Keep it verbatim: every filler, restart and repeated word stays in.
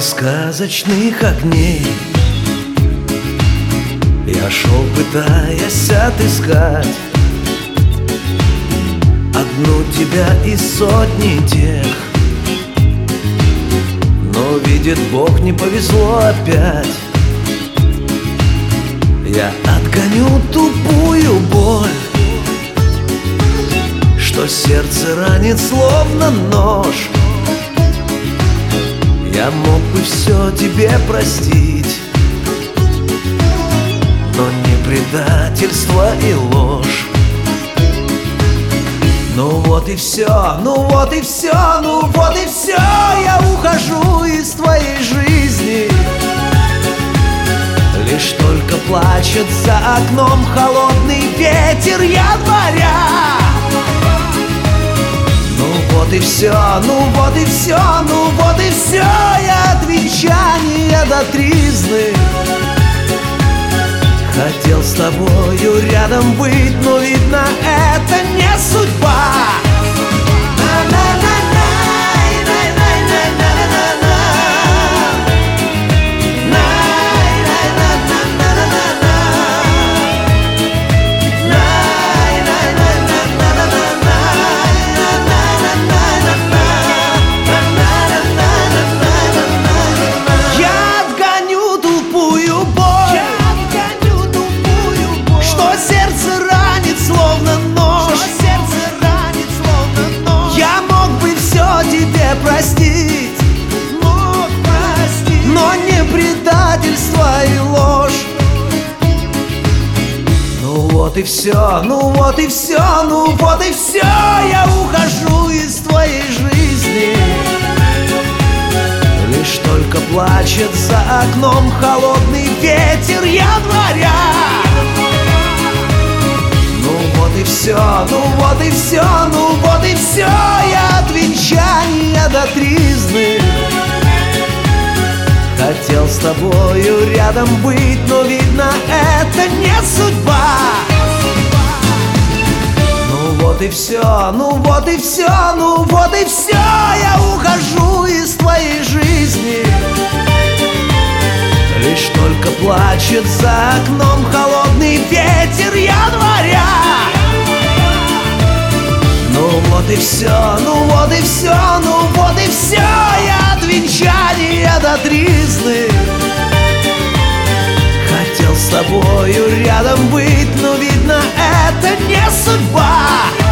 сказочных огней я шел, пытаясь отыскать одну тебя из сотни тех. Но, видит Бог, не повезло опять. Я отгоню тупую боль, что сердце ранит словно нож. Я мог бы все тебе простить, но не предательство и ложь. Ну вот и все, ну вот и все, ну вот и все. Я ухожу из твоей жизни, лишь только плачет за окном холодный ветер января. Ну вот и все, ну вот и все, ну вот и все. Я от венчания до тризны хотел с тобою рядом быть, но видно, это не судьба. Простить, мог простить, но не предательство и ложь. Ну вот и все, ну вот и все, ну вот и все. Я ухожу из твоей жизни, лишь только плачет за окном холодный ветер января. Ну вот и все, ну вот и все, ну вот и все. Я от венчания до тризны хотел с тобою рядом быть, но видно, это не судьба. Ну вот и все, ну вот и все, ну вот и все. Я ухожу из твоей жизни, лишь только плачет за окном холодный ветер января. Ну вот и все, ну вот и все, ну вот и все. Я от венчания до тризны хотел с тобою рядом быть, но видно, это не судьба.